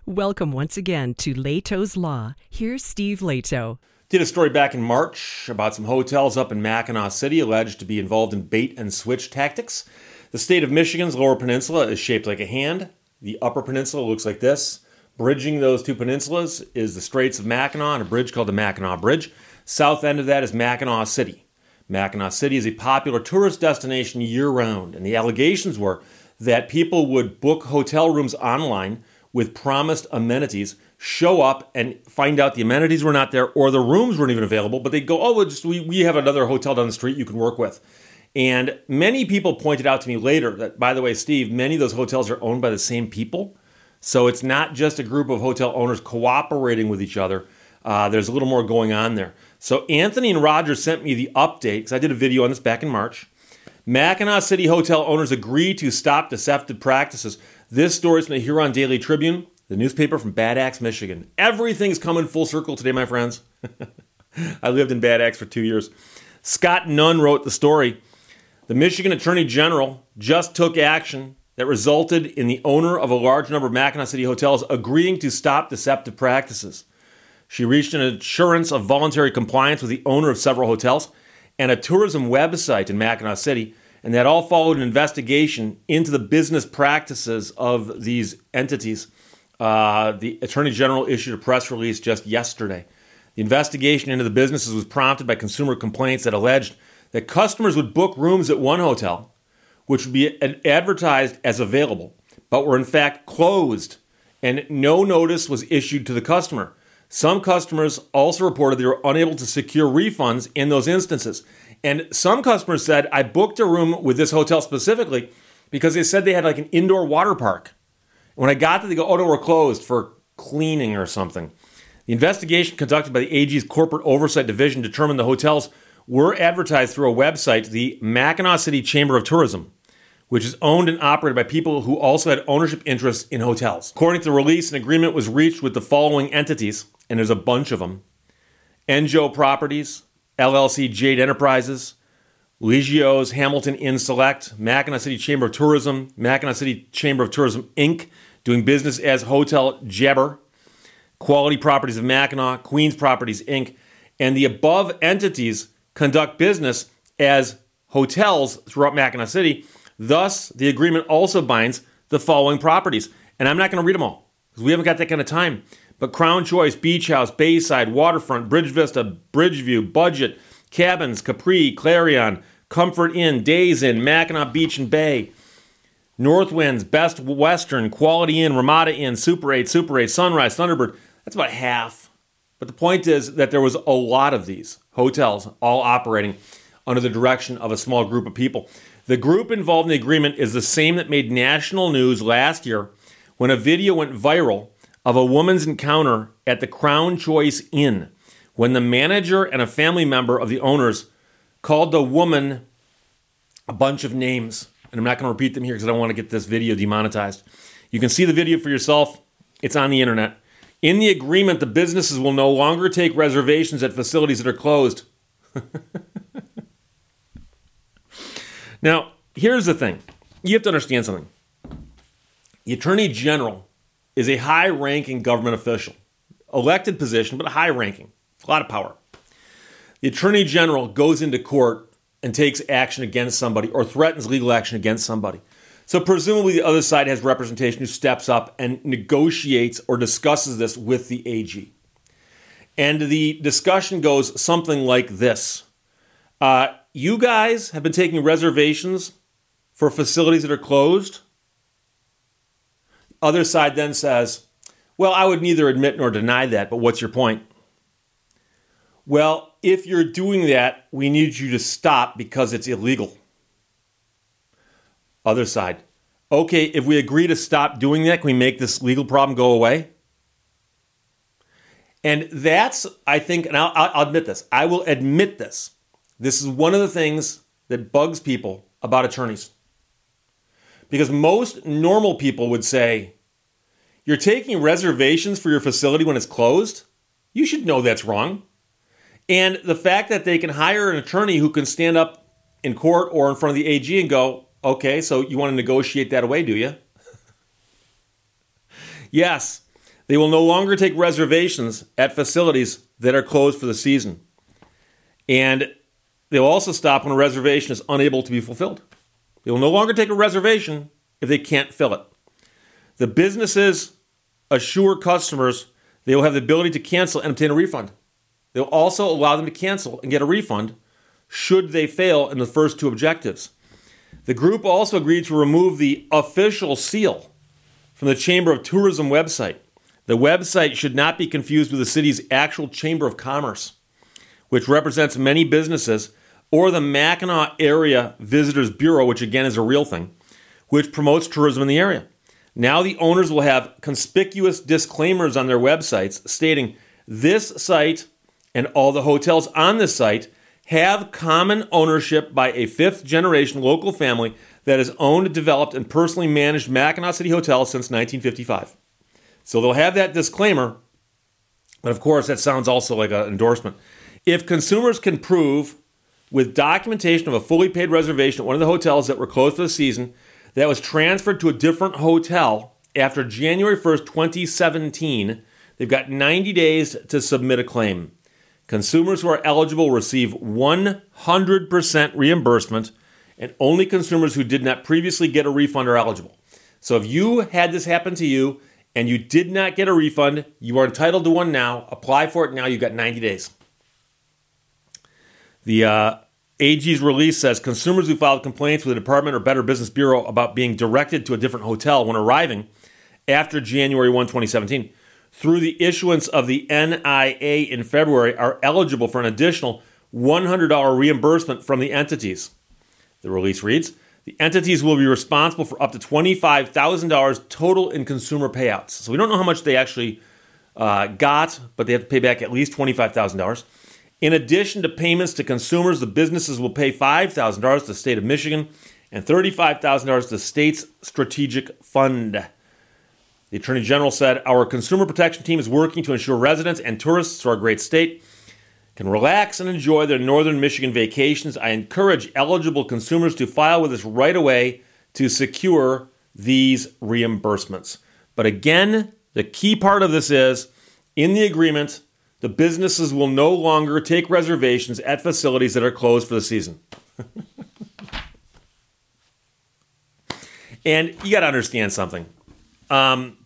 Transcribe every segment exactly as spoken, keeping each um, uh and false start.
Welcome once again to Lehto's Law. Here's Steve Lehto. Did a story back in March about some hotels up in Mackinac City alleged to be involved in bait and switch tactics. The state of Michigan's Lower Peninsula is shaped like a hand. The Upper Peninsula looks like this. Bridging those two peninsulas is the Straits of Mackinac and a bridge called the Mackinac Bridge. South end of that is Mackinac City. Mackinac City is a popular tourist destination year-round, and the allegations were that people would book hotel rooms online with promised amenities, show up and find out the amenities were not there or the rooms weren't even available, but they'd go, oh, well, just, we, we have another hotel down the street you can work with. And many people pointed out to me later that, by the way, Steve, many of those hotels are owned by the same people. So it's not just a group of hotel owners cooperating with each other. Uh, there's a little more going on there. So Anthony and Roger sent me the update, because I did a video on this back in March. Mackinac City hotel owners agree to stop deceptive practices. This story is from the Huron Daily Tribune, the newspaper from Bad Axe, Michigan. Everything's coming full circle today, my friends. I lived in Bad Axe for two years. Scott Nunn wrote the story. The Michigan Attorney General just took action that resulted in the owner of a large number of Mackinac City hotels agreeing to stop deceptive practices. She reached an assurance of voluntary compliance with the owner of several hotels and a tourism website in Mackinac City, and that all followed an investigation into the business practices of these entities. Uh, the Attorney General issued a press release just yesterday. The investigation into the businesses was prompted by consumer complaints that alleged that customers would book rooms at one hotel, which would be advertised as available, but were in fact closed, and no notice was issued to the customer. Some customers also reported they were unable to secure refunds in those instances. And some customers said, I booked a room with this hotel specifically because they said they had like an indoor water park. When I got there, they go, oh, no, we're closed for cleaning or something. The investigation conducted by the A G's Corporate Oversight Division determined the hotels were advertised through a website, the Mackinac City Chamber of Tourism, which is owned and operated by people who also had ownership interests in hotels. According to the release, an agreement was reached with the following entities, and there's a bunch of them. Enjo Properties, L L C Jade Enterprises, Legio's Hamilton Inn Select, Mackinac City Chamber of Tourism, Mackinac City Chamber of Tourism, Incorporated, doing business as Hotel Jabber, Quality Properties of Mackinac, Queens Properties, Incorporated, and the above entities conduct business as hotels throughout Mackinac City. Thus, the agreement also binds the following properties. And I'm not going to read them all, because we haven't got that kind of time. But Crown Choice, Beach House, Bayside, Waterfront, Bridge Vista, Bridgeview, Budget, Cabins, Capri, Clarion, Comfort Inn, Days Inn, Mackinac Beach and Bay, Northwinds, Best Western, Quality Inn, Ramada Inn, Super eight, Super eight, Sunrise, Thunderbird. That's about half. But the point is that there was a lot of these hotels all operating under the direction of a small group of people. The group involved in the agreement is the same that made national news last year when a video went viral of a woman's encounter at the Crown Choice Inn when the manager and a family member of the owners called the woman a bunch of names. And I'm not going to repeat them here because I don't want to get this video demonetized. You can see the video for yourself. It's on the internet. In the agreement, the businesses will no longer take reservations at facilities that are closed. Now, here's the thing. You have to understand something. The Attorney General is a high-ranking government official. Elected position, but high-ranking. A lot of power. The Attorney General goes into court and takes action against somebody or threatens legal action against somebody. So presumably the other side has representation who steps up and negotiates or discusses this with the A G. And the discussion goes something like this. Uh, you guys have been taking reservations for facilities that are closed. Other side then says, well, I would neither admit nor deny that, but what's your point? Well, if you're doing that, we need you to stop because it's illegal. Other side, okay, if we agree to stop doing that, can we make this legal problem go away? And that's, I think, and I'll, I'll admit this, I will admit this. This is one of the things that bugs people about attorneys. Because most normal people would say, you're taking reservations for your facility when it's closed? You should know that's wrong. And the fact that they can hire an attorney who can stand up in court or in front of the A G and go, okay, so you want to negotiate that away, do you? Yes, They will no longer take reservations at facilities that are closed for the season. And they'll also stop when a reservation is unable to be fulfilled. They will no longer take a reservation if they can't fill it. The businesses assure customers they will have the ability to cancel and obtain a refund. They'll also allow them to cancel and get a refund should they fail in the first two objectives. The group also agreed to remove the official seal from the Chamber of Tourism website. The website should not be confused with the city's actual Chamber of Commerce, which represents many businesses, or the Mackinac Area Visitors Bureau, which again is a real thing, which promotes tourism in the area. Now the owners will have conspicuous disclaimers on their websites stating this site and all the hotels on this site have common ownership by a fifth-generation local family that has owned, developed, and personally managed Mackinac City Hotel since nineteen fifty-five. So they'll have that disclaimer, but of course that sounds also like an endorsement. If consumers can prove with documentation of a fully paid reservation at one of the hotels that were closed for the season that was transferred to a different hotel after January first, twenty seventeen, they've got ninety days to submit a claim. Consumers who are eligible receive one hundred percent reimbursement, and only consumers who did not previously get a refund are eligible. So if you had this happen to you and you did not get a refund, you are entitled to one now. Apply for it now. You've got ninety days. The uh, A G's release says consumers who filed complaints with the Department or Better Business Bureau about being directed to a different hotel when arriving after January first, twenty seventeen, through the issuance of the N I A in February, are eligible for an additional one hundred dollars reimbursement from the entities. The release reads, the entities will be responsible for up to twenty-five thousand dollars total in consumer payouts. So we don't know how much they actually uh, got, but they have to pay back at least twenty-five thousand dollars. In addition to payments to consumers, the businesses will pay five thousand dollars to the state of Michigan and thirty-five thousand dollars to the state's strategic fund. The Attorney General said, our consumer protection team is working to ensure residents and tourists to our great state can relax and enjoy their northern Michigan vacations. I encourage eligible consumers to file with us right away to secure these reimbursements. But again, the key part of this is, in the agreement, the businesses will no longer take reservations at facilities that are closed for the season. And you got to understand something. Um,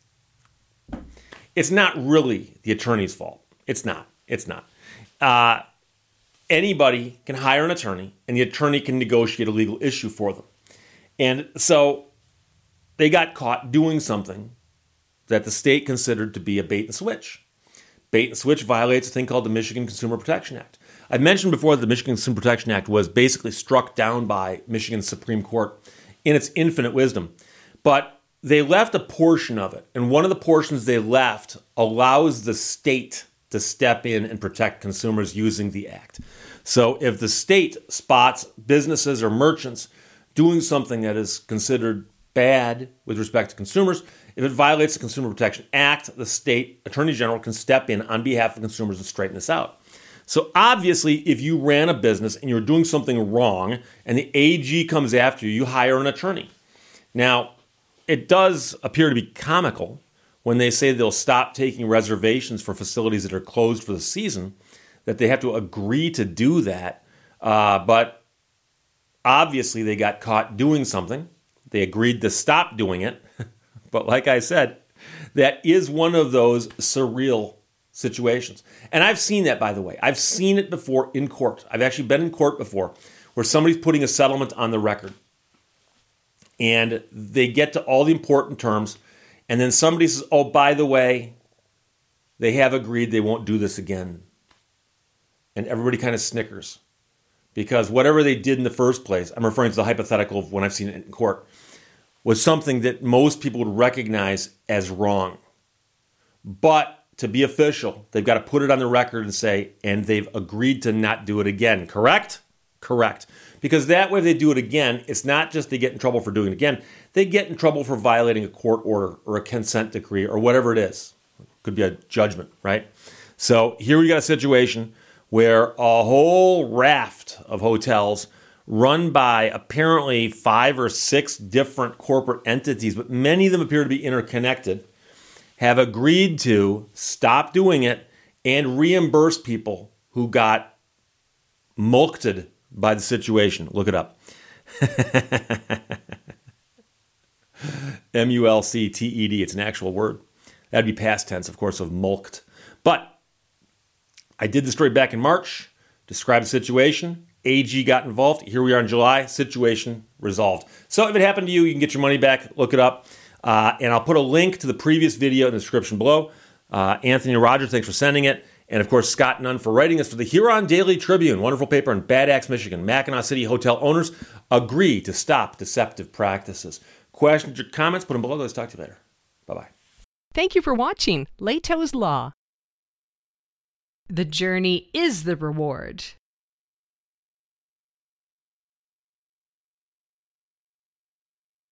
it's not really the attorney's fault. It's not. It's not. Uh, anybody can hire an attorney, and the attorney can negotiate a legal issue for them. And so they got caught doing something that the state considered to be a bait and switch. Bait and switch violates a thing called the Michigan Consumer Protection Act. I mentioned before that the Michigan Consumer Protection Act was basically struck down by Michigan's Supreme Court in its infinite wisdom. But they left a portion of it, and one of the portions they left allows the state to step in and protect consumers using the act. So if the state spots businesses or merchants doing something that is considered bad with respect to consumers, if it violates the Consumer Protection Act, the state attorney general can step in on behalf of consumers and straighten this out. So obviously, if you ran a business and you're doing something wrong and the A G comes after you, you hire an attorney. Now, it does appear to be comical when they say they'll stop taking reservations for facilities that are closed for the season, that they have to agree to do that. Uh, but obviously, they got caught doing something. They agreed to stop doing it. But like I said, that is one of those surreal situations. And I've seen that, by the way. I've seen it before in court. I've actually been in court before where somebody's putting a settlement on the record. And they get to all the important terms. And then somebody says, oh, by the way, they have agreed they won't do this again. And everybody kind of snickers. Because whatever they did in the first place, I'm referring to the hypothetical of when I've seen it in court, was something that most people would recognize as wrong. But to be official, they've got to put it on the record and say, and they've agreed to not do it again. Correct? Correct. Because that way, if they do it again, it's not just they get in trouble for doing it again. They get in trouble for violating a court order or a consent decree or whatever it is. It could be a judgment, right? So here we got a situation where a whole raft of hotels run by apparently five or six different corporate entities, but many of them appear to be interconnected, have agreed to stop doing it and reimburse people who got mulcted by the situation. Look it up. M U L C T E D. It's an actual word. That'd be past tense, of course, of mulcted. But I did the story back in March, described the situation. A G got involved. Here we are in July. Situation resolved. So if it happened to you, you can get your money back. Look it up. Uh, and I'll put a link to the previous video in the description below. Uh, Anthony Rogers, thanks for sending it. And, of course, Scott Nunn for writing us for the Huron Daily Tribune. Wonderful paper in Bad Axe, Michigan. Mackinac City hotel owners agree to stop deceptive practices. Questions or comments, put them below. Let's talk to you later. Bye-bye. Thank you for watching Lehto's Law. The journey is the reward.